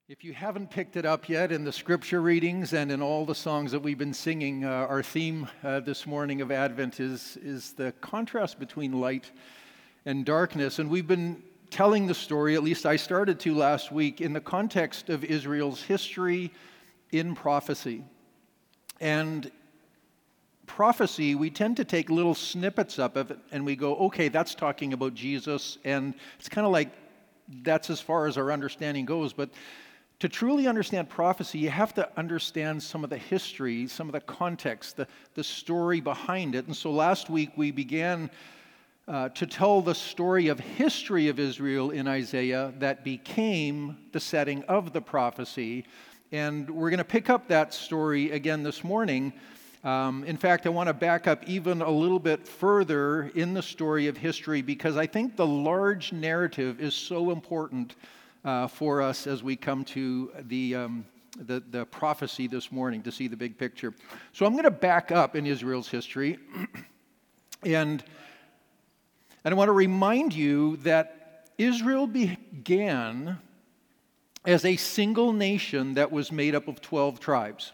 If you haven't picked it up yet in the scripture readings and in all the songs that we've been singing, our theme this morning of Advent is the contrast between light and darkness. And we've been telling the story, at least I started to last week, in the context of Israel's history in prophecy. And prophecy, we tend to take little snippets of it and we go, okay, that's talking about Jesus. And it's kind of like that's as far as our understanding goes. But to truly understand prophecy, you have to understand some of the history, some of the context, the story behind it. And so last week we began to tell the story of history of Israel in Isaiah that became the setting of the prophecy. And we're going to pick up that story again this morning. In fact, I want to back up even a little bit further in the story of history because I think the large narrative is so important for us as we come to the prophecy this morning to see the big picture. So I'm going to back up in Israel's history, and I want to remind you that Israel began as a single nation that was made up of 12 tribes.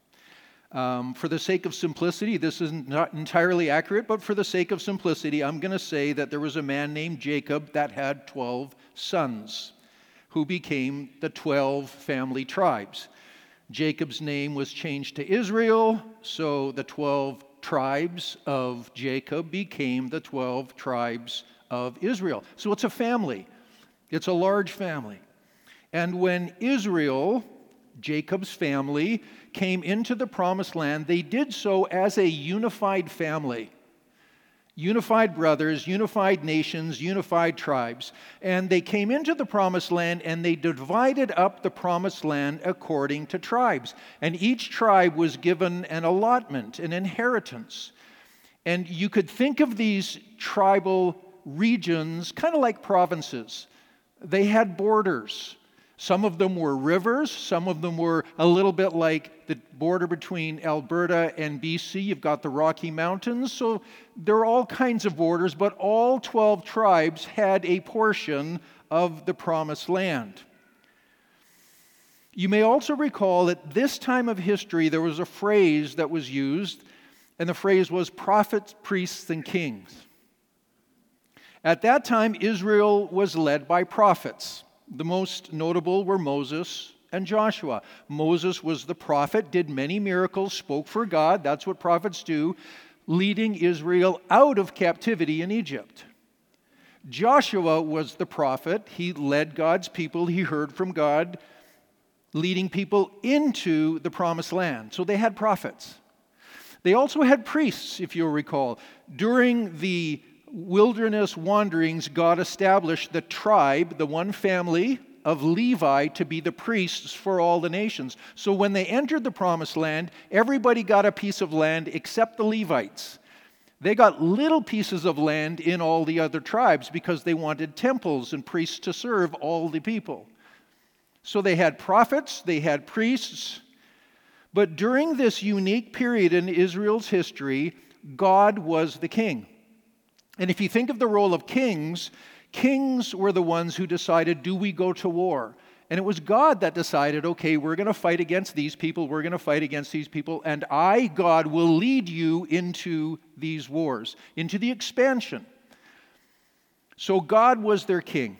For the sake of simplicity, this is not entirely accurate, but for the sake of simplicity, I'm going to say that there was a man named Jacob that had 12 sons, who became the 12 family tribes. Jacob's name was changed to Israel, so the 12 tribes of Jacob became the 12 tribes of Israel. So it's a family. It's a large family. And when Israel, Jacob's family, came into the promised land, they did so as a unified family. Unified brothers, unified nations, unified tribes. And they came into the promised land and they divided up the promised land according to tribes. And each tribe was given an allotment, an inheritance. And you could think of these tribal regions kind of like provinces. They had borders. Some of them were rivers, some of them were a little bit like the border between Alberta and BC. You've got the Rocky Mountains, so there are all kinds of borders, but all 12 tribes had a portion of the promised land. You may also recall at this time of history there was a phrase that was used, and the phrase was prophets, priests, and kings. At that time, Israel was led by prophets. The most notable were Moses and Joshua. Moses was the prophet, did many miracles, spoke for God. That's what prophets do, leading Israel out of captivity in Egypt. Joshua was the prophet. He led God's people. He heard from God, leading people into the promised land. So they had prophets. They also had priests, if you'll recall. During the wilderness wanderings, God established the tribe, the one family of Levi, to be the priests for all the nations. So when they entered the promised land, everybody got a piece of land except the Levites. They got little pieces of land in all the other tribes because they wanted temples and priests to serve all the people. So they had prophets, they had priests, but during this unique period in Israel's history, God was the king. And if you think of the role of kings, kings were the ones who decided, do we go to war? And it was God that decided, okay, we're going to fight against these people, we're going to fight against these people, and I, God, will lead you into these wars, into the expansion. So God was their king.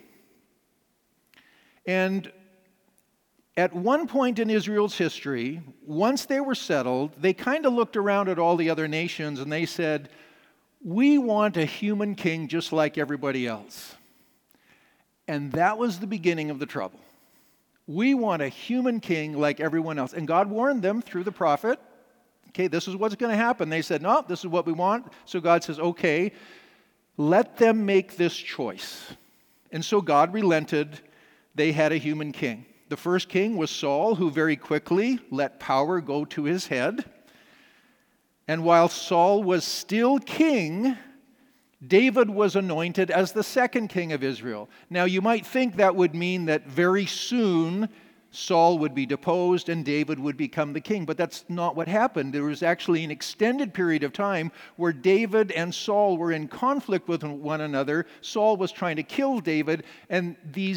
And at one point in Israel's history, once they were settled, they kind of looked around at all the other nations and they said, we want a human king just like everybody else. And that was the beginning of the trouble. We want a human king like everyone else. And God warned them through the prophet, okay, this is what's going to happen. They said, no, this is what we want. So God says, okay, let them make this choice. And so God relented. They had a human king. The first king was Saul, who very quickly let power go to his head. And while Saul was still king, David was anointed as the second king of Israel. Now, you might think that would mean that very soon Saul would be deposed and David would become the king, but that's not what happened. There was actually an extended period of time where David and Saul were in conflict with one another. Saul was trying to kill David, and these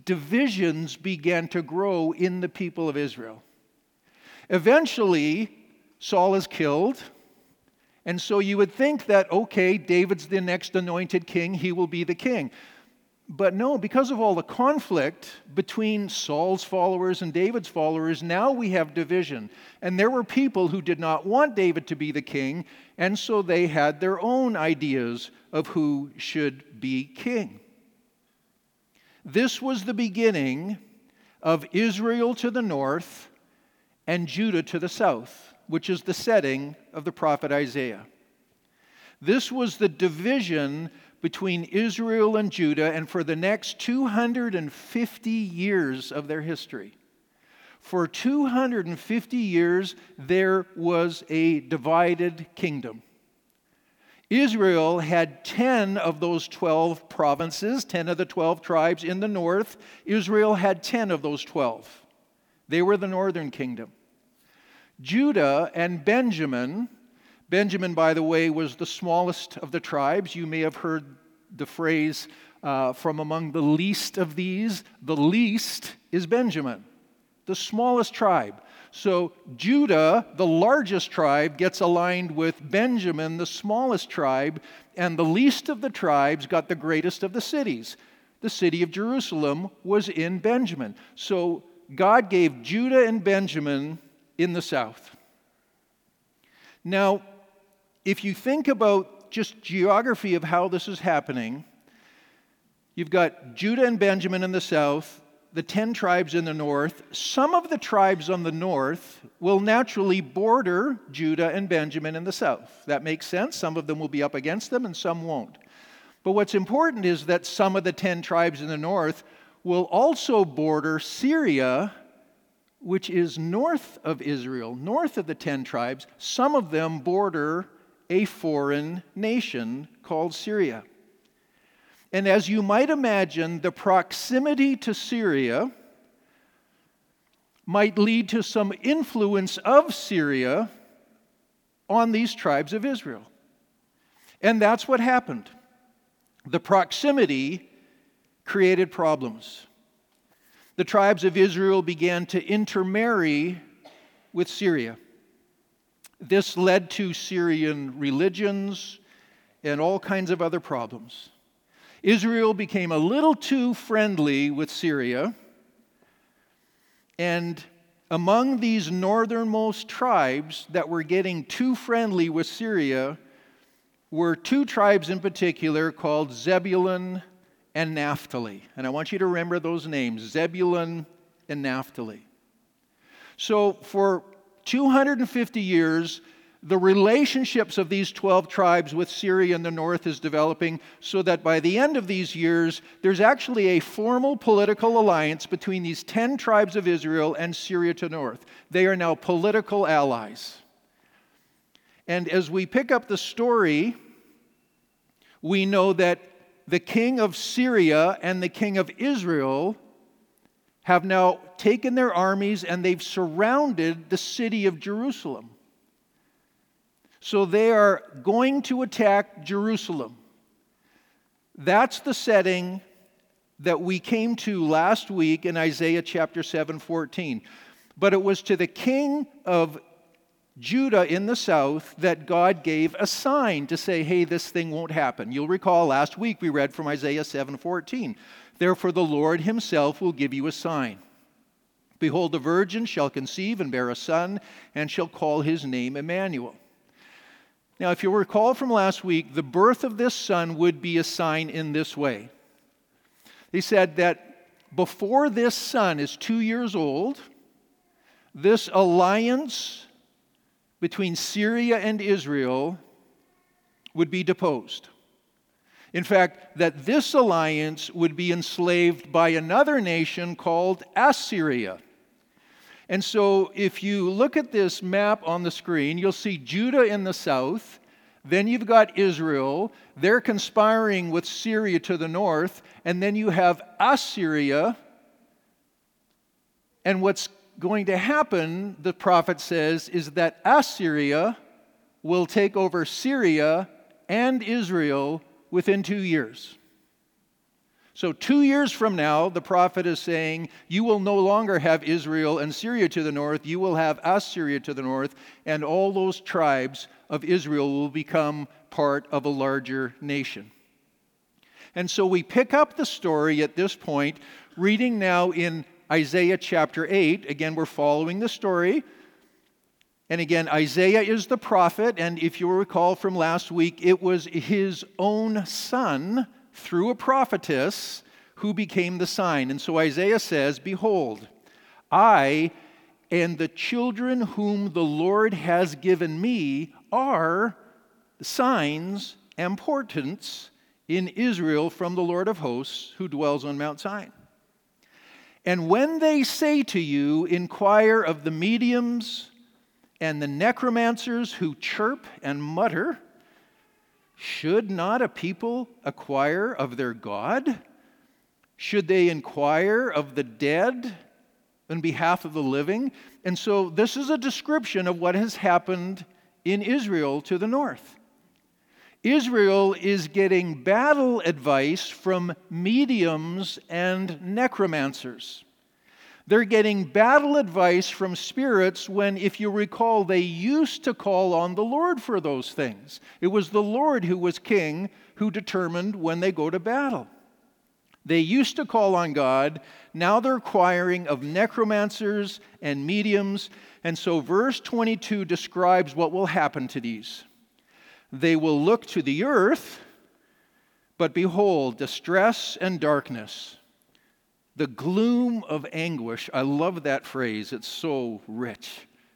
divisions began to grow in the people of Israel. Eventually, Saul is killed, and so you would think that, okay, David's the next anointed king, he will be the king. But no, because of all the conflict between Saul's followers and David's followers, now we have division. And there were people who did not want David to be the king, and so they had their own ideas of who should be king. This was the beginning of Israel to the north and Judah to the south, which is the setting of the prophet Isaiah. This was the division between Israel and Judah, and for the next 250 years of their history. For 250 years, there was a divided kingdom. Israel had 10 of those 12 provinces, 10 of the 12 tribes in the north. Israel had 10 of those 12. They were the northern kingdom. Judah and Benjamin, by the way, was the smallest of the tribes. You may have heard the phrase, from among the least of these. The least is Benjamin, the smallest tribe. So Judah, the largest tribe, gets aligned with Benjamin, the smallest tribe, and the least of the tribes got the greatest of the cities. The city of Jerusalem was in Benjamin. So God gave Judah and Benjamin in the south. Now, if you think about just geography of how this is happening, you've got Judah and Benjamin in the south, the 10 tribes in the north. Some of the tribes on the north will naturally border Judah and Benjamin in the south. That makes sense. Some of them will be up against them and some won't. But what's important is that some of the 10 tribes in the north will also border Syria, which is north of Israel, north of the 10 tribes. Some of them border a foreign nation called Syria. And as you might imagine, the proximity to Syria might lead to some influence of Syria on these tribes of Israel. And that's what happened. The proximity created problems. The tribes of Israel began to intermarry with Syria. This led to Syrian religions and all kinds of other problems. Israel became a little too friendly with Syria, and among these northernmost tribes that were getting too friendly with Syria were two tribes in particular called Zebulun and Naphtali. And I want you to remember those names, Zebulun and Naphtali. So for 250 years, the relationships of these 12 tribes with Syria in the north is developing, so that by the end of these years, there's actually a formal political alliance between these 10 tribes of Israel and Syria to the north. They are now political allies. And as we pick up the story, we know that the king of Syria and the king of Israel have now taken their armies and they've surrounded the city of Jerusalem. So they are going to attack Jerusalem. That's the setting that we came to last week in Isaiah chapter 7:14. But it was to the king of Judah in the south that God gave a sign to say, hey, this thing won't happen. You'll recall last week we read from Isaiah 7:14. Therefore the Lord himself will give you a sign. Behold, the virgin shall conceive and bear a son, and shall call his name Emmanuel. Now, if you'll recall from last week, the birth of this son would be a sign in this way. They said that before this son is 2 years old, this alliance between Syria and Israel would be deposed. In fact, that this alliance would be enslaved by another nation called Assyria. And so if you look at this map on the screen, you'll see Judah in the south. Then you've got Israel. They're conspiring with Syria to the north. And then you have Assyria. And what's going to happen, the prophet says, is that Assyria will take over Syria and Israel within 2 years. So 2 years from now, the prophet is saying, you will no longer have Israel and Syria to the north, you will have Assyria to the north, and all those tribes of Israel will become part of a larger nation. And so we pick up the story at this point, reading now in Isaiah chapter 8. Again, we're following the story. And again, Isaiah is the prophet, and if you recall from last week, it was his own son, through a prophetess, who became the sign. And so Isaiah says, behold, I and the children whom the Lord has given me are signs and portents in Israel from the Lord of hosts, who dwells on Mount Zion. And when they say to you, inquire of the mediums and the necromancers who chirp and mutter, should not a people inquire of their God? Should they inquire of the dead on behalf of the living? And so this is a description of what has happened in Israel to the north. Israel is getting battle advice from mediums and necromancers. They're getting battle advice from spirits when, if you recall, they used to call on the Lord for those things. It was the Lord who was king, who determined when they go to battle. They used to call on God. Now they're inquiring of necromancers and mediums. And so verse 22 describes what will happen to these. They will look to the earth, but behold, distress and darkness, the gloom of anguish. I love that phrase. It's so rich.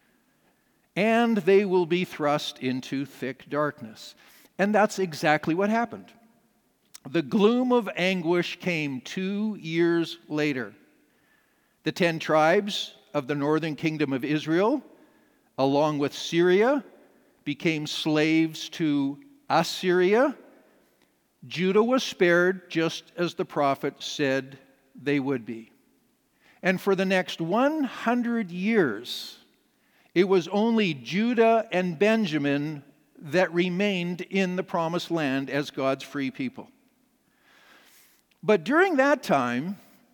And they will be thrust into thick darkness. And that's exactly what happened. The gloom of anguish came 2 years later. The 10 tribes of the northern kingdom of Israel, along with Syria, became slaves to Assyria. Judah was spared, just as the prophet said they would be. And for the next 100 years, it was only Judah and Benjamin that remained in the promised land as God's free people. But during that time,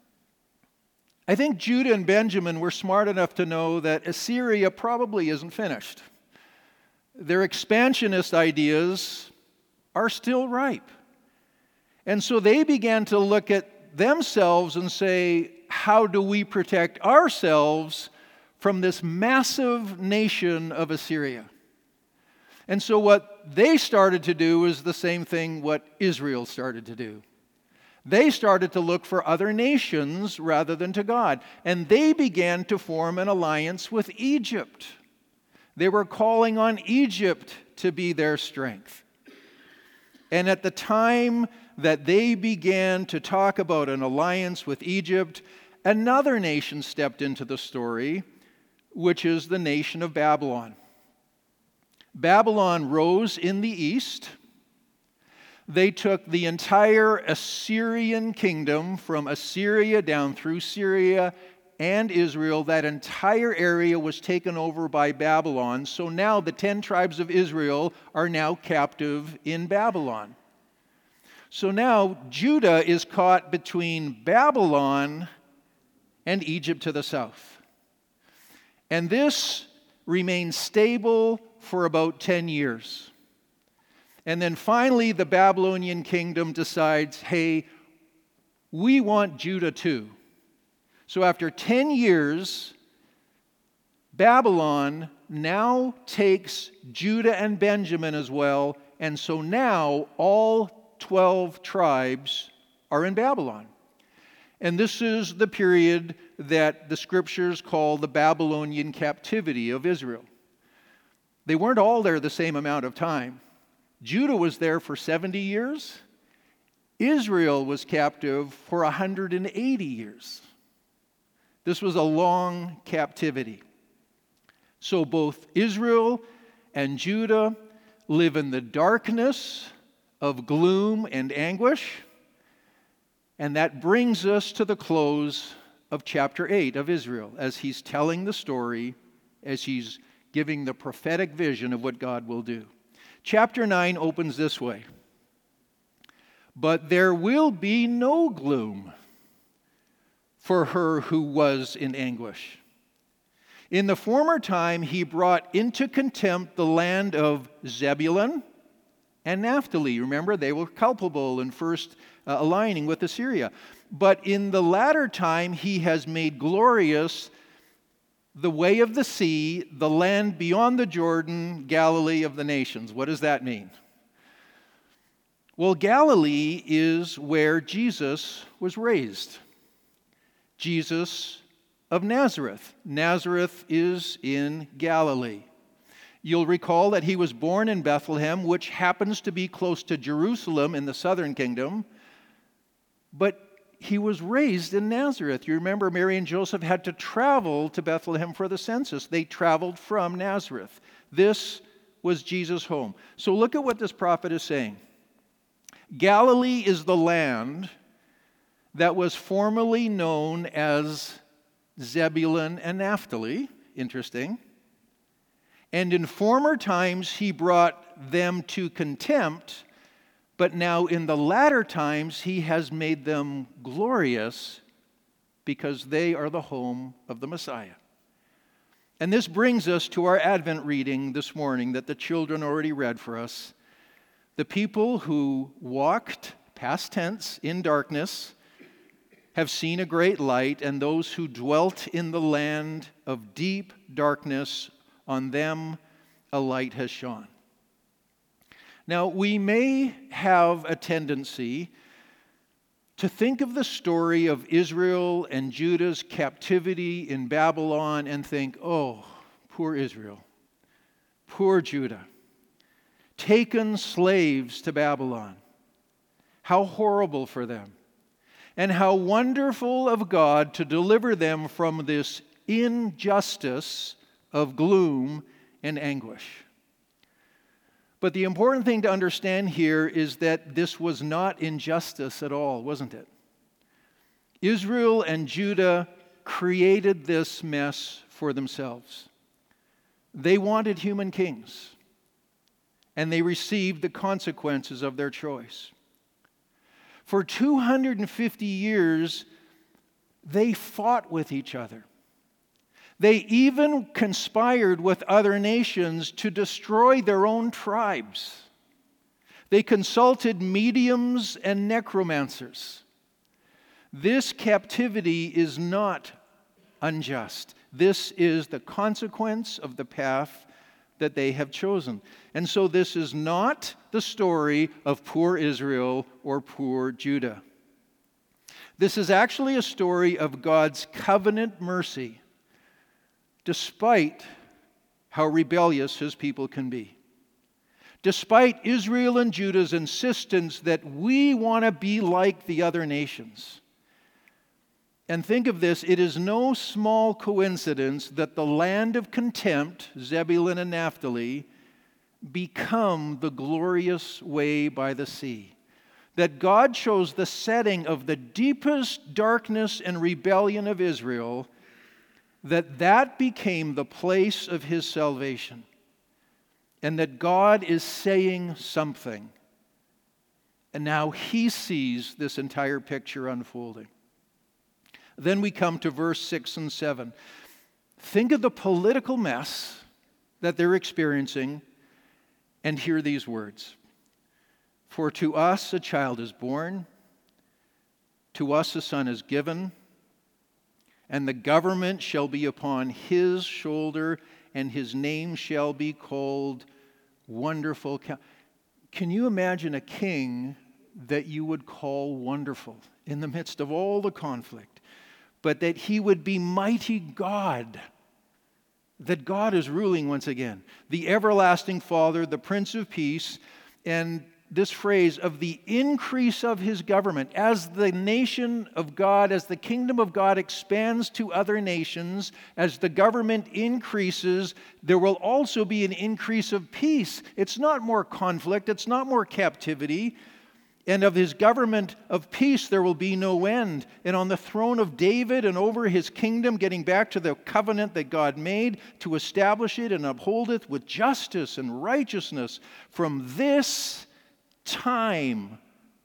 I think Judah and Benjamin were smart enough to know that Assyria probably isn't finished. Their expansionist ideas are still ripe. And so they began to look at themselves and say, how do we protect ourselves from this massive nation of Assyria? And so what they started to do is the same thing what Israel started to do. They started to look for other nations rather than to God. And they began to form an alliance with Egypt. They were calling on Egypt to be their strength. And at the time that they began to talk about an alliance with Egypt, another nation stepped into the story, which is the nation of Babylon. Babylon rose in the east. They took the entire Assyrian kingdom from Assyria down through Syria and Israel. That entire area was taken over by Babylon. So now the 10 tribes of Israel are now captive in Babylon. So now Judah is caught between Babylon and Egypt to the south. And this remains stable for about 10 years. And then finally the Babylonian kingdom decides, hey, we want Judah too. So after 10 years, Babylon now takes Judah and Benjamin as well. And so now all 12 tribes are in Babylon. And this is the period that the scriptures call the Babylonian captivity of Israel. They weren't all there the same amount of time. Judah was there for 70 years. Israel was captive for 180 years. This was a long captivity. So both Israel and Judah live in the darkness of gloom and anguish. And that brings us to the close of chapter 8 of Israel, as he's telling the story, as he's giving the prophetic vision of what God will do. Chapter 9 opens this way. but there will be no gloom for her who was in anguish. In the former time he brought into contempt the land of Zebulun and Naphtali. Remember, they were culpable in first aligning with Assyria. But in the latter time he has made glorious the way of the sea, the land beyond the Jordan, Galilee of the nations. What does that mean? Well, Galilee is where Jesus was raised. Jesus of Nazareth. Nazareth is in Galilee. You'll recall that he was born in Bethlehem, which happens to be close to Jerusalem in the southern kingdom, but he was raised in Nazareth. You remember Mary and Joseph had to travel to Bethlehem for the census. They traveled from Nazareth. This was Jesus' home. So look at what this prophet is saying. Galilee is the land that was formerly known as Zebulun and Naphtali. Interesting. And in former times he brought them to contempt, but now in the latter times he has made them glorious because they are the home of the Messiah. And this brings us to our Advent reading this morning that the children already read for us. The people who walked, past tense, in darkness have seen a great light, and those who dwelt in the land of deep darkness, on them a light has shone. Now, we may have a tendency to think of the story of Israel and Judah's captivity in Babylon and think, oh, poor Israel, poor Judah, taken slaves to Babylon. How horrible for them, and how wonderful of God to deliver them from this injustice of gloom and anguish. But the important thing to understand here is that this was not injustice at all, wasn't it? Israel and Judah created this mess for themselves. They wanted human kings, and they received the consequences of their choice. For 250 years, they fought with each other. They even conspired with other nations to destroy their own tribes. They consulted mediums and necromancers. This captivity is not unjust. This is the consequence of the path that they have chosen. And so this is not the story of poor Israel or poor Judah. This is actually a story of God's covenant mercy, despite how rebellious his people can be. Despite Israel and Judah's insistence that we want to be like the other nations. And think of this, it is no small coincidence that the land of contempt, Zebulun and Naphtali, become the glorious way by the sea. That God chose the setting of the deepest darkness and rebellion of Israel, that became the place of his salvation. And that God is saying something. And now he sees this entire picture unfolding. Then we come to verse 6 and 7. Think of the political mess that they're experiencing and hear these words. For to us a child is born, to us a son is given, and the government shall be upon his shoulder, and his name shall be called Wonderful Counselor. Can you imagine a king that you would call wonderful in the midst of all the conflict? But that he would be mighty God, that God is ruling once again. The everlasting Father, the Prince of Peace, and this phrase of the increase of his government. As the nation of God, as the kingdom of God expands to other nations, as the government increases, there will also be an increase of peace. It's not more conflict, it's not more captivity. And of his government of peace there will be no end. And on the throne of David and over his kingdom, getting back to the covenant that God made, to establish it and uphold it with justice and righteousness from this time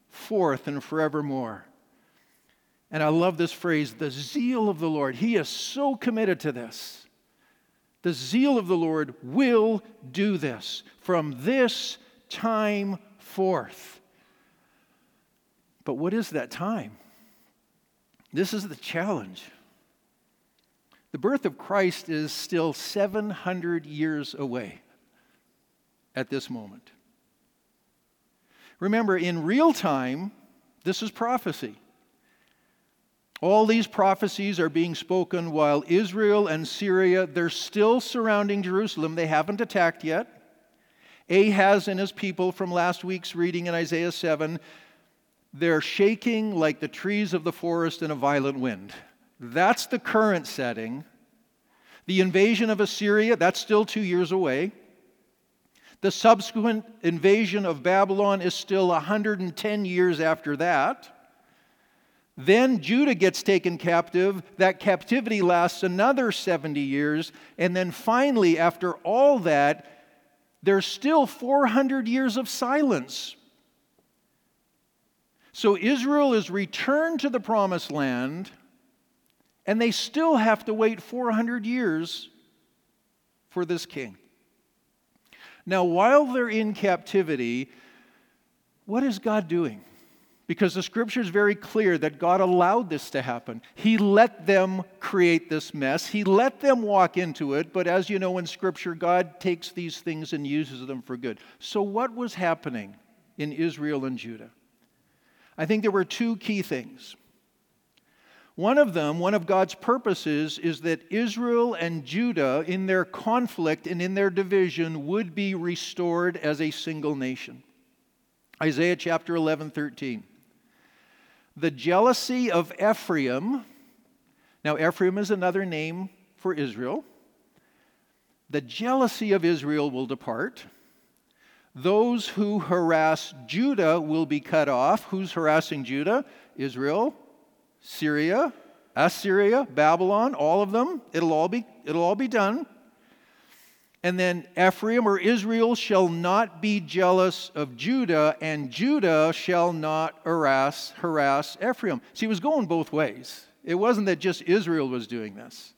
forth and forevermore. And I love this phrase, the zeal of the Lord. He is so committed to this. The zeal of the Lord will do this from this time forth. But what is that time? This is the challenge. The birth of Christ is still 700 years away at this moment. Remember, in real time, this is prophecy. All these prophecies are being spoken while Israel and Syria, they're still surrounding Jerusalem. They haven't attacked yet. Ahaz and his people from last week's reading in Isaiah 7, they're shaking like the trees of the forest in a violent wind. That's the current setting. The invasion of Assyria, that's still 2 years away. The subsequent invasion of Babylon is still 110 years after that. Then Judah gets taken captive. That captivity lasts another 70 years. And then finally, after all that, there's still 400 years of silence. So Israel is returned to the promised land, and they still have to wait 400 years for this king. Now, while they're in captivity, what is God doing? Because the scripture is very clear that God allowed this to happen. He let them create this mess. He let them walk into it. But as you know in scripture, God takes these things and uses them for good. So what was happening in Israel and Judah? I think there were two key things. One of them, one of God's purposes, is that Israel and Judah, in their conflict and in their division, would be restored as a single nation. Isaiah chapter 11:13. The jealousy of Ephraim, now Ephraim is another name for Israel. The jealousy of Israel will depart. Those who harass Judah will be cut off. Who's harassing Judah? Israel, Syria, Assyria, Babylon, all of them. It'll all be done. And then Ephraim or Israel shall not be jealous of Judah, and Judah shall not harass Ephraim. See, it was going both ways. It wasn't that just Israel was doing this.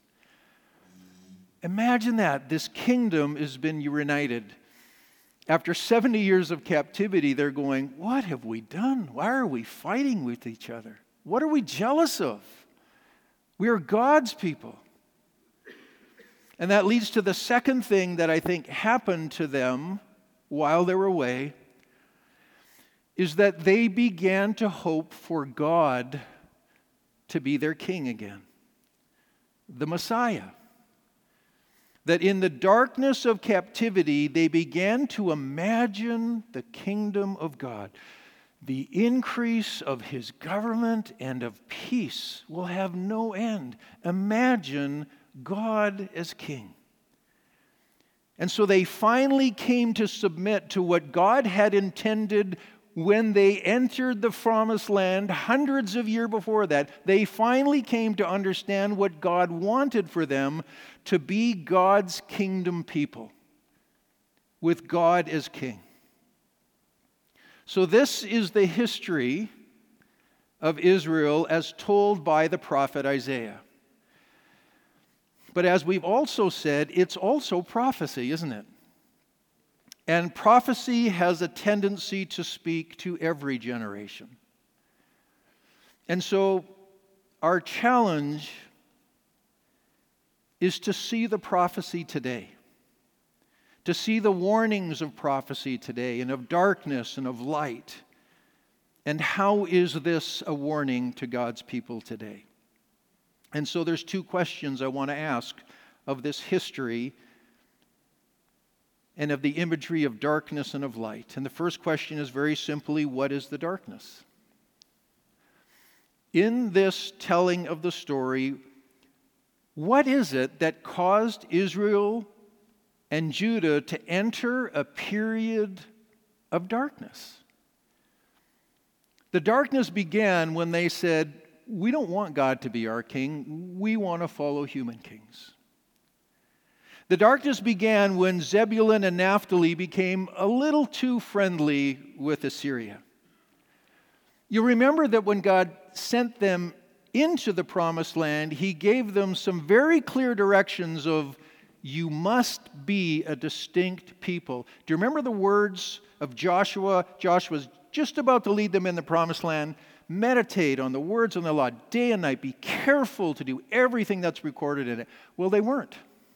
Imagine that. This kingdom has been reunited. After 70 years of captivity, they're going, what have we done? Why are we fighting with each other? What are we jealous of? We are God's people. And that leads to the second thing that I think happened to them while they were away, is that they began to hope for God to be their king again, the Messiah. That in the darkness of captivity, they began to imagine the kingdom of God. The increase of his government and of peace will have no end. Imagine God as king. And so they finally came to submit to what God had intended when they entered the promised land hundreds of years before that. They finally came to understand what God wanted for them, to be God's kingdom people, with God as king. So this is the history of Israel as told by the prophet Isaiah. But as we've also said, it's also prophecy, isn't it? And prophecy has a tendency to speak to every generation. And so our challenge is to see the prophecy today, to see the warnings of prophecy today, and of darkness and of light. And how is this a warning to God's people today? And so there's two questions I want to ask of this history and of the imagery of darkness and of light. And the first question is very simply, what is the darkness? In this telling of the story, what is it that caused Israel and Judah to enter a period of darkness? The darkness began when they said, we don't want God to be our king. We want to follow human kings. The darkness began when Zebulun and Naphtali became a little too friendly with Assyria. You remember that when God sent them into the promised land, he gave them some very clear directions of, you must be a distinct people. Do you remember the words of Joshua? Joshua's just about to lead them in the promised land. Meditate on the words of the law day and night. Be careful to do everything that's recorded in it. Well, they weren't.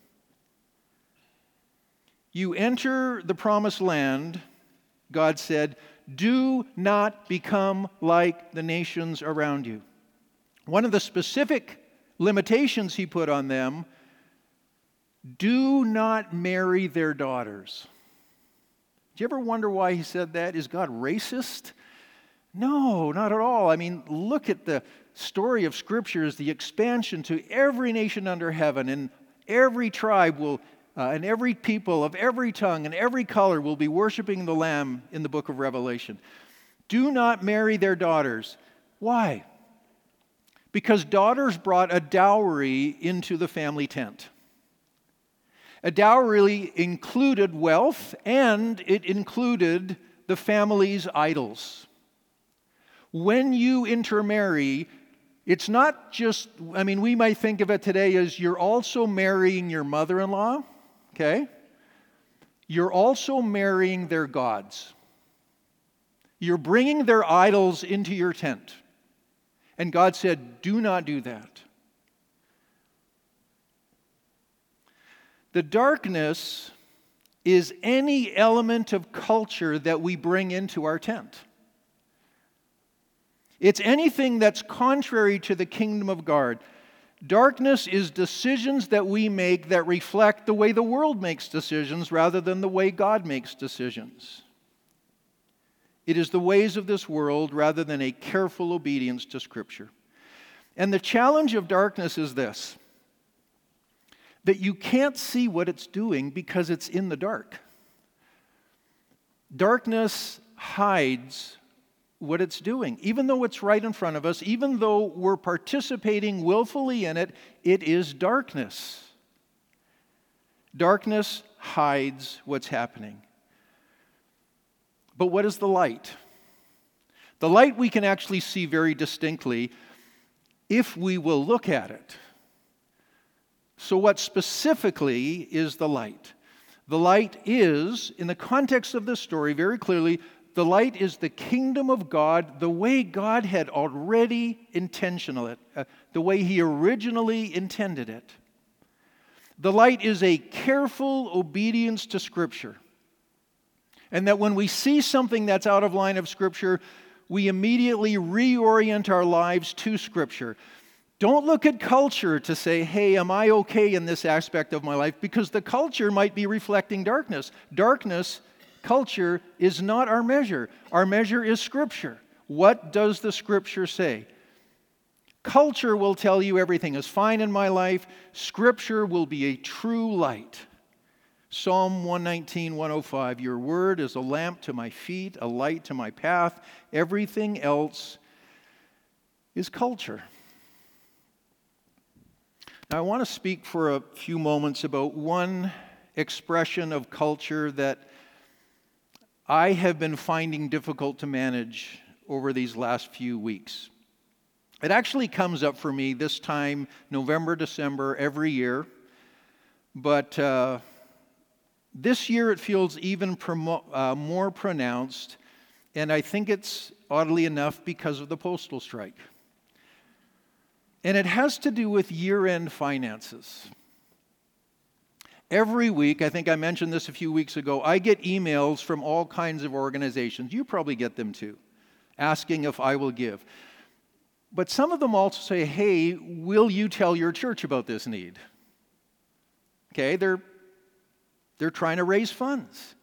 You enter the promised land, God said, do not become like the nations around you. One of the specific limitations he put on them, do not marry their daughters. Do you ever wonder why he said that? Is God racist? No, not at all. I mean, look at the story of Scripture as the expansion to every nation under heaven, and every tribe will, and every people of every tongue and every color will be worshiping the Lamb in the book of Revelation. Do not marry their daughters. Why? Because daughters brought a dowry into the family tent. A dowry included wealth, and it included the family's idols. When you intermarry, it's not just, we might think of it today as you're also marrying your mother-in-law, okay? You're also marrying their gods. You're bringing their idols into your tent. And God said, do not do that. The darkness is any element of culture that we bring into our tent. It's anything that's contrary to the kingdom of God. Darkness is decisions that we make that reflect the way the world makes decisions rather than the way God makes decisions. It is the ways of this world rather than a careful obedience to Scripture. And the challenge of darkness is this, that you can't see what it's doing because it's in the dark. Darkness hides what it's doing. Even though it's right in front of us, even though we're participating willfully in it, it is darkness. Darkness hides what's happening. But what is the light? The light we can actually see very distinctly if we will look at it. So what specifically is the light? The light is, in the context of this story, very clearly, the light is the kingdom of God, the way God had already intentional it, the way He originally intended it. The light is a careful obedience to Scripture. And that when we see something that's out of line of Scripture, we immediately reorient our lives to Scripture. Don't look at culture to say, hey, am I okay in this aspect of my life? Because the culture might be reflecting darkness. Darkness, culture, is not our measure. Our measure is Scripture. What does the Scripture say? Culture will tell you everything is fine in my life. Scripture will be a true light. Psalm 119, 105, your word is a lamp to my feet, a light to my path. Everything else is culture. Now, I want to speak for a few moments about one expression of culture that I have been finding difficult to manage over these last few weeks. It actually comes up for me this time, November, December, every year. But this year it feels even more pronounced, and I think it's, oddly enough, because of the postal strike. And it has to do with year-end finances. Every week, I think I mentioned this a few weeks ago, I get emails from all kinds of organizations, you probably get them too, asking if I will give. But some of them also say, hey, will you tell your church about this need? Okay, they're trying to raise funds.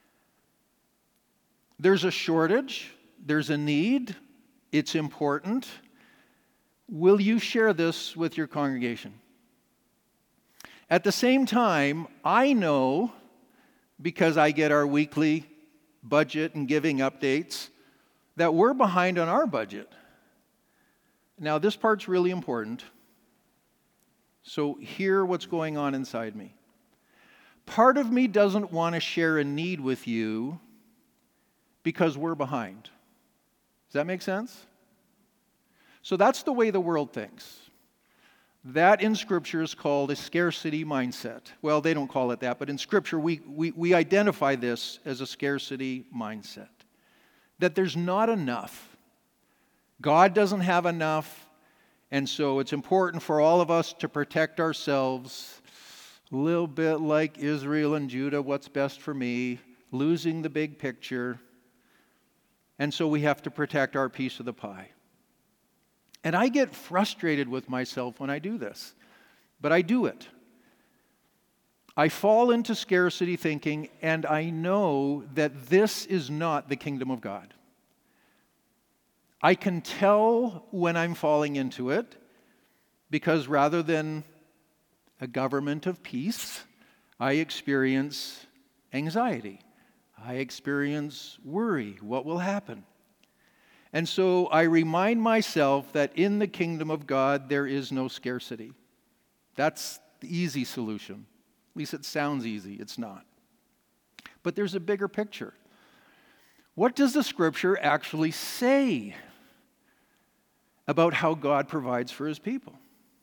There's a shortage, there's a need, it's important. Will you share this with your congregation? At the same time, I know, because I get our weekly budget and giving updates, that we're behind on our budget. Now, this part's really important. So hear what's going on inside me. Part of me doesn't want to share a need with you because we're behind. Does that make sense? So that's the way the world thinks. That in Scripture is called a scarcity mindset. Well, they don't call it that, but in Scripture we identify this as a scarcity mindset. That there's not enough. God doesn't have enough, and so it's important for all of us to protect ourselves. A little bit like Israel and Judah, what's best for me, losing the big picture. And so we have to protect our piece of the pie. And I get frustrated with myself when I do this, but I do it. I fall into scarcity thinking, and I know that this is not the kingdom of God. I can tell when I'm falling into it, because rather than a government of peace, I experience anxiety. I experience worry. What will happen? And so I remind myself that in the kingdom of God, there is no scarcity. That's the easy solution. At least it sounds easy. It's not. But there's a bigger picture. What does the Scripture actually say about how God provides for His people?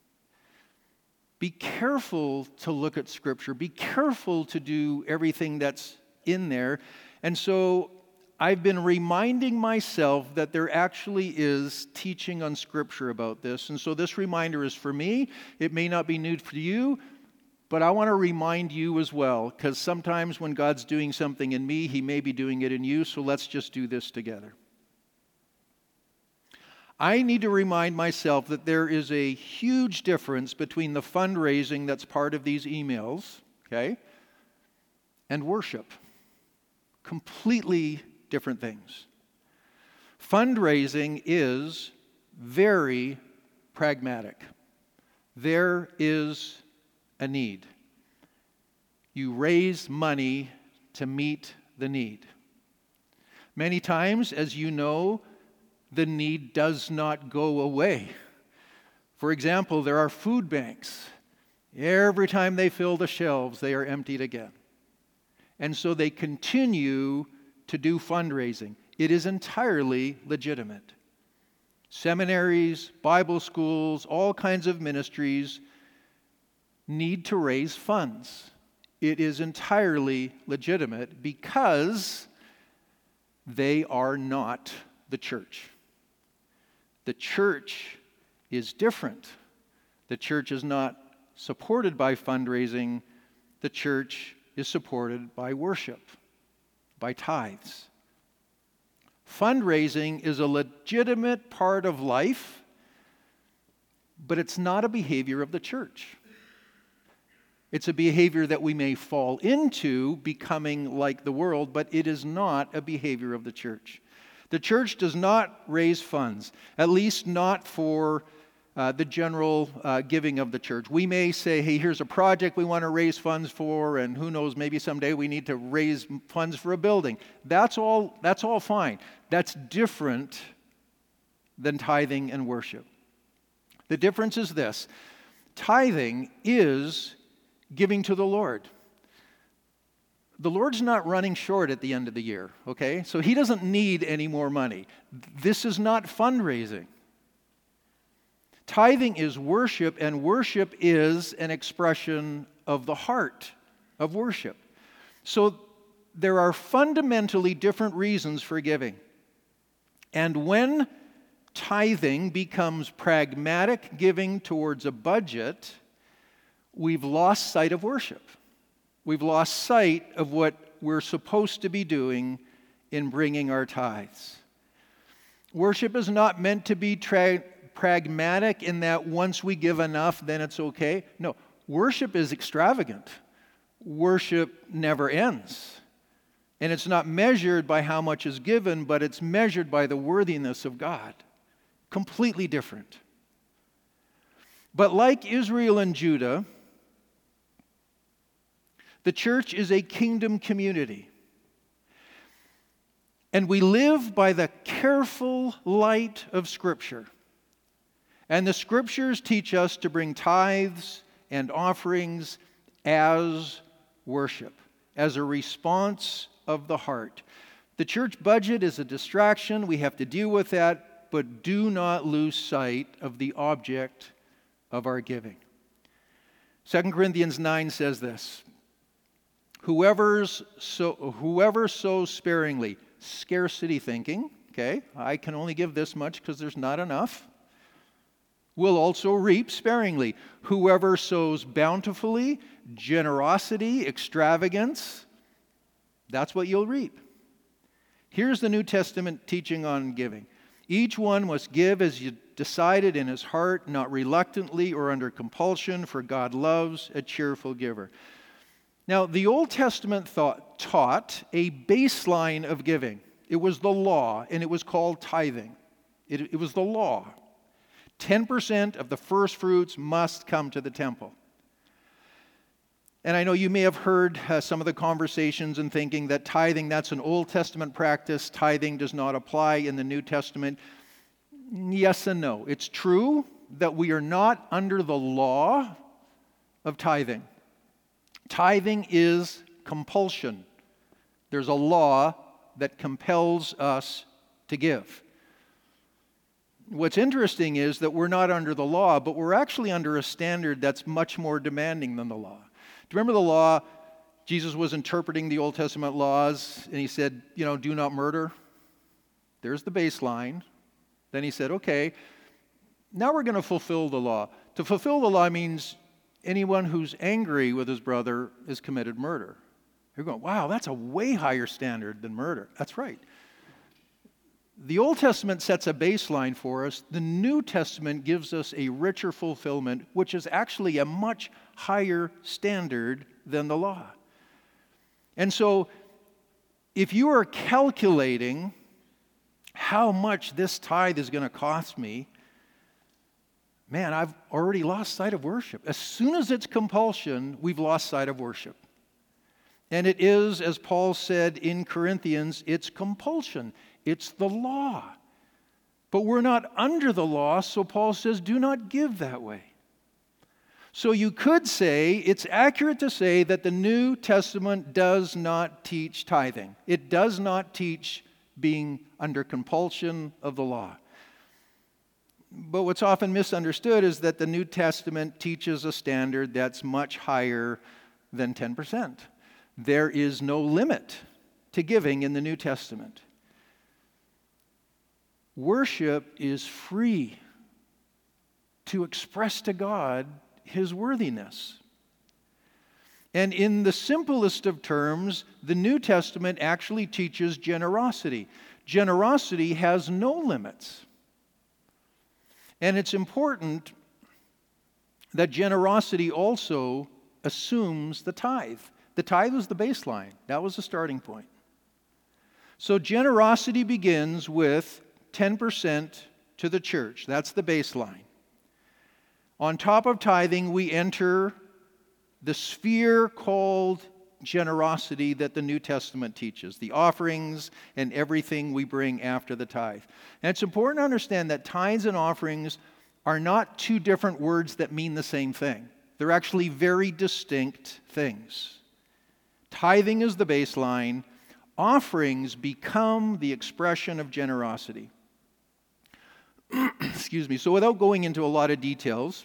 Be careful to look at Scripture. Be careful to do everything that's in there. And so I've been reminding myself that there actually is teaching on Scripture about this. And so this reminder is for me. It may not be new for you, but I want to remind you as well, because sometimes when God's doing something in me, He may be doing it in you, so let's just do this together. I need to remind myself that there is a huge difference between the fundraising that's part of these emails, okay, and worship. Completely different things. Fundraising is very pragmatic. There is a need. You raise money to meet the need. Many times, as you know, the need does not go away. For example, there are food banks. Every time they fill the shelves, they are emptied again. And so they continue to do fundraising. It is entirely legitimate. Seminaries, Bible schools, all kinds of ministries need to raise funds. It is entirely legitimate because they are not the church. The church is different. The church is not supported by fundraising. The church is supported by worship, by tithes. Fundraising is a legitimate part of life, but it's not a behavior of the church. It's a behavior that we may fall into, becoming like the world, but it is not a behavior of the church. The church does not raise funds, at least not for the general giving of the church. We may say, hey, here's a project we want to raise funds for, and who knows, maybe someday we need to raise funds for a building. That's all fine. That's different than tithing and worship. The difference is this. Tithing is giving to the Lord. The Lord's not running short at the end of the year, okay? So He doesn't need any more money. This is not fundraising. Tithing is worship, and worship is an expression of the heart of worship. So there are fundamentally different reasons for giving. And when tithing becomes pragmatic giving towards a budget, we've lost sight of worship. We've lost sight of what we're supposed to be doing in bringing our tithes. Worship is not meant to be pragmatic in that once we give enough, then it's okay. No, worship is extravagant. Worship never ends. And it's not measured by how much is given, but it's measured by the worthiness of God. Completely different. But like Israel and Judah, the church is a kingdom community. And we live by the careful light of Scripture. And the Scriptures teach us to bring tithes and offerings as worship, as a response of the heart. The church budget is a distraction. We have to deal with that, but do not lose sight of the object of our giving. 2 Corinthians 9 says this, Whoever sows sparingly, scarcity thinking, okay, I can only give this much because there's not enough, will also reap sparingly. Whoever sows bountifully, generosity, extravagance, that's what you'll reap. Here's the New Testament teaching on giving. Each one must give as you decided in his heart, not reluctantly or under compulsion, for God loves a cheerful giver. Now, the Old Testament taught a baseline of giving. It was the law, and it was called tithing. It was the law. 10% of the first fruits must come to the temple. And I know you may have heard some of the conversations and thinking that tithing, that's an Old Testament practice. Tithing does not apply in the New Testament. Yes and no. It's true that we are not under the law of tithing. Tithing is compulsion. There's a law that compels us to give. What's interesting is that we're not under the law, but we're actually under a standard that's much more demanding than the law. Do you remember the law? Jesus was interpreting the Old Testament laws, and he said, do not murder. There's the baseline. Then he said, okay, now we're going to fulfill the law. To fulfill the law means anyone who's angry with his brother has committed murder. You're going, wow, that's a way higher standard than murder. That's right. The Old Testament sets a baseline for us. The New Testament gives us a richer fulfillment, which is actually a much higher standard than the law. And so, if you are calculating how much this tithe is going to cost me, man, I've already lost sight of worship. As soon as it's compulsion, we've lost sight of worship. And it is, as Paul said in Corinthians, it's compulsion. It's the law. But we're not under the law, so Paul says, do not give that way. So you could say, it's accurate to say that the New Testament does not teach tithing. It does not teach being under compulsion of the law. But what's often misunderstood is that the New Testament teaches a standard that's much higher than 10%. There is no limit to giving in the New Testament. Worship is free to express to God His worthiness. And in the simplest of terms, the New Testament actually teaches generosity. Generosity has no limits. And it's important that generosity also assumes the tithe. The tithe was the baseline. That was the starting point. So generosity begins with 10% to the church. That's the baseline. On top of tithing, we enter the sphere called generosity that the New Testament teaches, the offerings and everything we bring after the tithe. And it's important to understand that tithes and offerings are not two different words that mean the same thing. They're actually very distinct things. Tithing is the baseline. Offerings become the expression of generosity. Excuse me. So without going into a lot of details,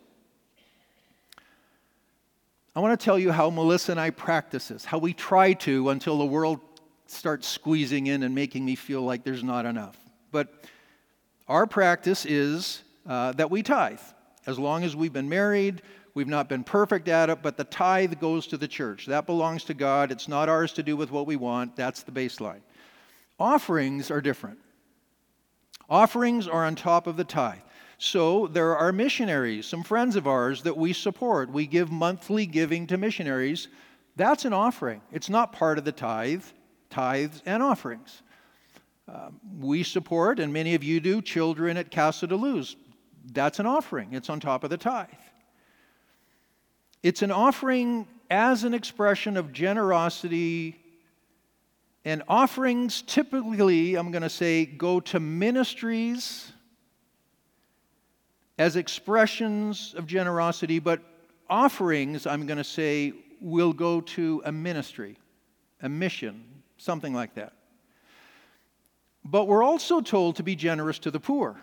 I want to tell you how Melissa and I practice this, how we try to until the world starts squeezing in and making me feel like there's not enough. But our practice is that we tithe. As long as we've been married, we've not been perfect at it, but the tithe goes to the church. That belongs to God. It's not ours to do with what we want. That's the baseline. Offerings are different. Offerings are on top of the tithe. So there are missionaries, some friends of ours that we support. We give monthly giving to missionaries. That's an offering. It's not part of the tithes and offerings. We support, and many of you do, children at Casa de Luz. That's an offering. It's on top of the tithe. It's an offering as an expression of generosity. And offerings typically, I'm going to say, go to ministries as expressions of generosity, but offerings, I'm going to say, will go to a ministry, a mission, something like that. But we're also told to be generous to the poor.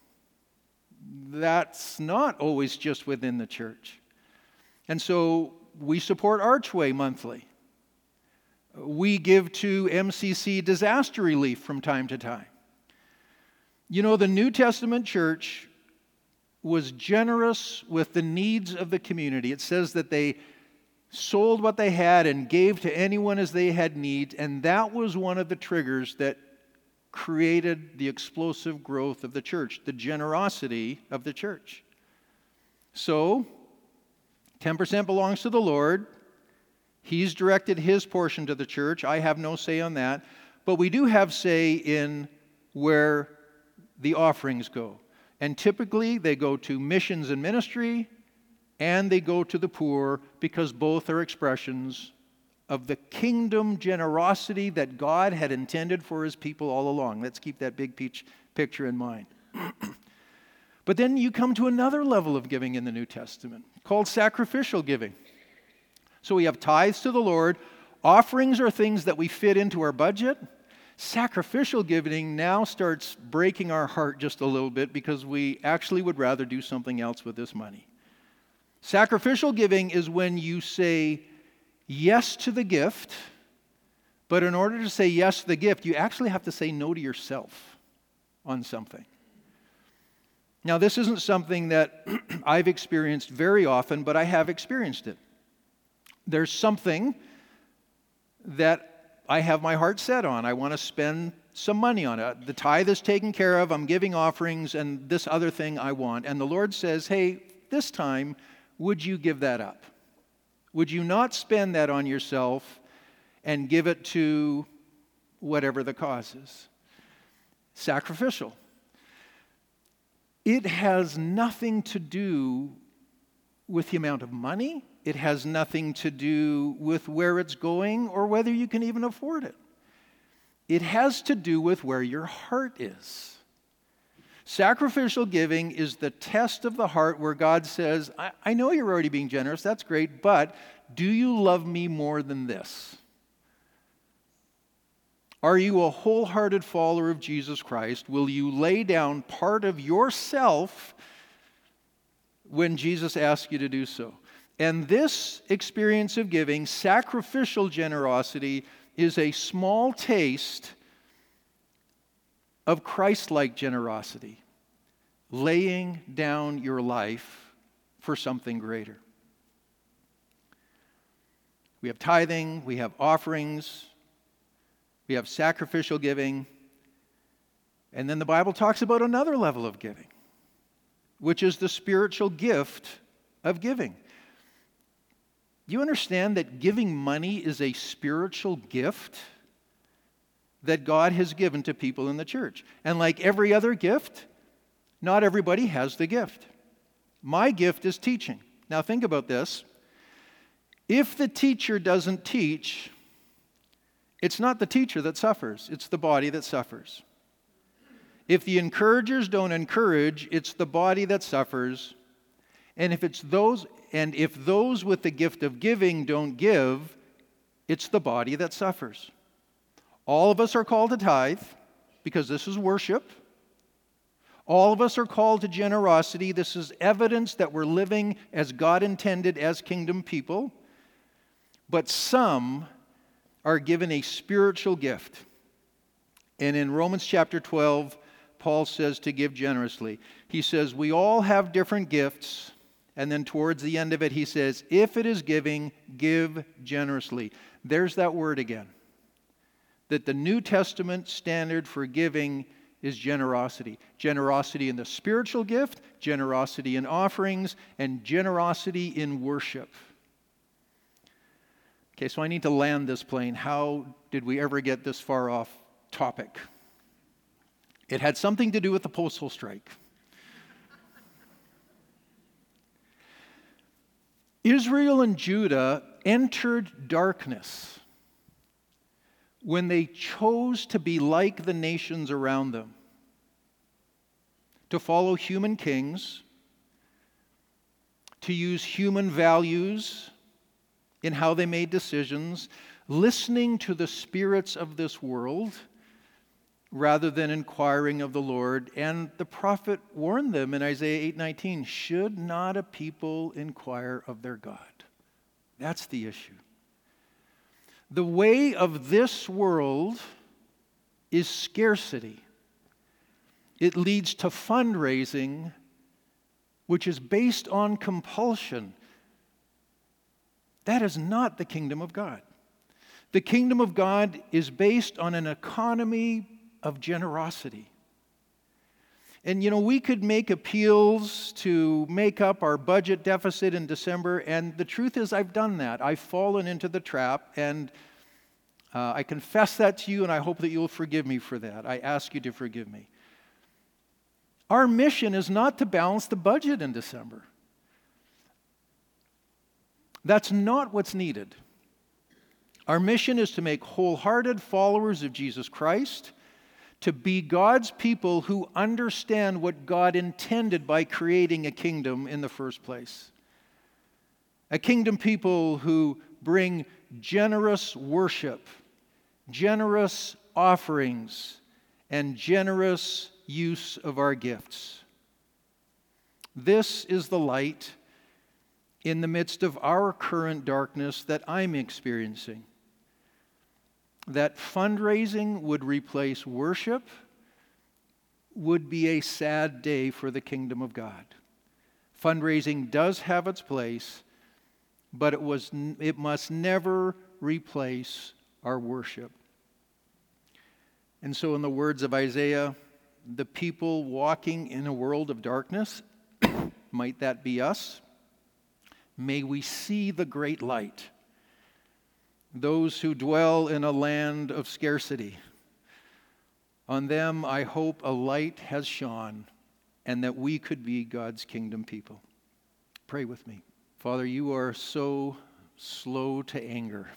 That's not always just within the church. And so we support Archway monthly. We give to MCC disaster relief from time to time. You know, the New Testament church was generous with the needs of the community. It says that they sold what they had and gave to anyone as they had need, and that was one of the triggers that created the explosive growth of the church, the generosity of the church. So, 10% belongs to the Lord. He's directed His portion to the church. I have no say on that. But we do have say in where the offerings go. And typically they go to missions and ministry, and they go to the poor, because both are expressions of the kingdom generosity that God had intended for His people all along. Let's keep that big picture in mind. But then you come to another level of giving in the New Testament called sacrificial giving. So we have tithes to the Lord. Offerings are things that we fit into our budget. Sacrificial giving now starts breaking our heart just a little bit, because we actually would rather do something else with this money. Sacrificial giving is when you say yes to the gift, but in order to say yes to the gift, you actually have to say no to yourself on something. Now, this isn't something that I've experienced very often, but I have experienced it. There's something that I have my heart set on. I want to spend some money on it. The tithe is taken care of. I'm giving offerings, and this other thing I want. And the Lord says, hey, this time, would you give that up? Would you not spend that on yourself and give it to whatever the cause is? Sacrificial. It has nothing to do with the amount of money. It has nothing to do with where it's going or whether you can even afford it. It has to do with where your heart is. Sacrificial giving is the test of the heart, where God says, I know you're already being generous, that's great, but do you love me more than this? Are you a wholehearted follower of Jesus Christ? Will you lay down part of yourself when Jesus asks you to do so? And this experience of giving, sacrificial generosity, is a small taste of Christ-like generosity, laying down your life for something greater. We have tithing, we have offerings, we have sacrificial giving, and then the Bible talks about another level of giving, which is the spiritual gift of giving. Do you understand that giving money is a spiritual gift that God has given to people in the church? And like every other gift, not everybody has the gift. My gift is teaching. Now think about this. If the teacher doesn't teach, it's not the teacher that suffers, it's the body that suffers. If the encouragers don't encourage, it's the body that suffers. And if those with the gift of giving don't give, it's the body that suffers. All of us are called to tithe, because this is worship. All of us are called to generosity. This is evidence that we're living as God intended as kingdom people. But some are given a spiritual gift. And in Romans chapter 12, Paul says to give generously. He says, we all have different gifts. And then towards the end of it, he says, if it is giving, give generously. There's that word again. That the New Testament standard for giving is generosity. Generosity in the spiritual gift, generosity in offerings, and generosity in worship. Okay, so I need to land this plane. How did we ever get this far off topic? It had something to do with the postal strike. Israel and Judah entered darkness when they chose to be like the nations around them, to follow human kings, to use human values in how they made decisions, listening to the spirits of this world, rather than inquiring of the Lord. And the prophet warned them in Isaiah 8:19, should not a people inquire of their God? That's the issue. The way of this world is scarcity. It leads to fundraising, which is based on compulsion. That is not the kingdom of God. The kingdom of God is based on an economy of generosity. And we could make appeals to make up our budget deficit in December, and the truth is I've done that. I've fallen into the trap, and I confess that to you, and I hope that you'll forgive me for that. I ask you to forgive me. Our mission is not to balance the budget in December. That's not what's needed. Our mission is to make wholehearted followers of Jesus Christ, to be God's people who understand what God intended by creating a kingdom in the first place. A kingdom people who bring generous worship, generous offerings, and generous use of our gifts. This is the light in the midst of our current darkness that I'm experiencing. That fundraising would replace worship would be a sad day for the kingdom of God. Fundraising does have its place, but it must never replace our worship. And so in the words of Isaiah, the people walking in a world of darkness, might that be us? May we see the great light. Those who dwell in a land of scarcity, on them I hope a light has shone, and that we could be God's kingdom people. Pray with me. Father, you are so slow to anger.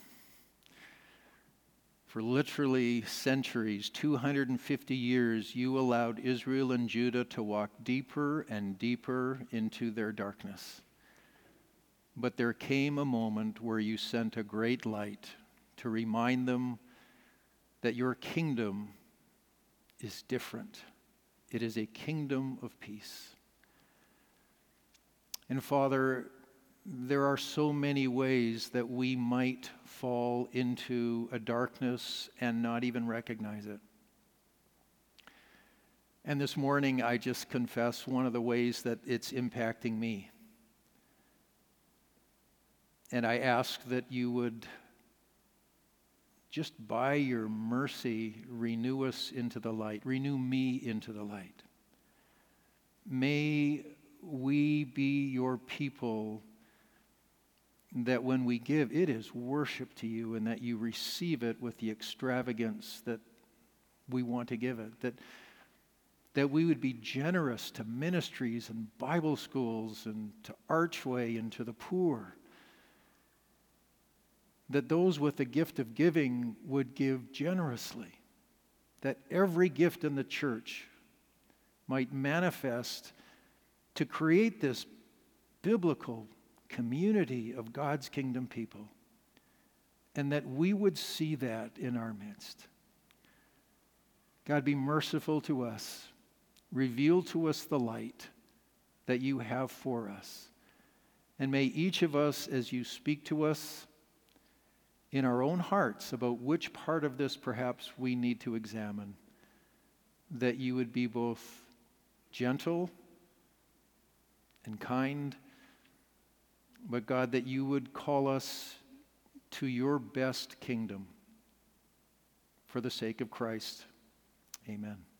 For literally centuries, 250 years, you allowed Israel and Judah to walk deeper and deeper into their darkness. But there came a moment where you sent a great light to remind them that your kingdom is different. It is a kingdom of peace. And Father, there are so many ways that we might fall into a darkness and not even recognize it. And this morning, I just confess one of the ways that it's impacting me. And I ask that you would, just by your mercy, renew us into the light. Renew me into the light. May we be your people that when we give, it is worship to you, and that you receive it with the extravagance that we want to give it. That we would be generous to ministries and Bible schools and to Archway and to the poor. That those with the gift of giving would give generously. That every gift in the church might manifest to create this biblical community of God's kingdom people. And that we would see that in our midst. God, be merciful to us. Reveal to us the light that you have for us. And may each of us, as you speak to us, in our own hearts about which part of this perhaps we need to examine, that you would be both gentle and kind, but God, that you would call us to your best kingdom for the sake of Christ. Amen.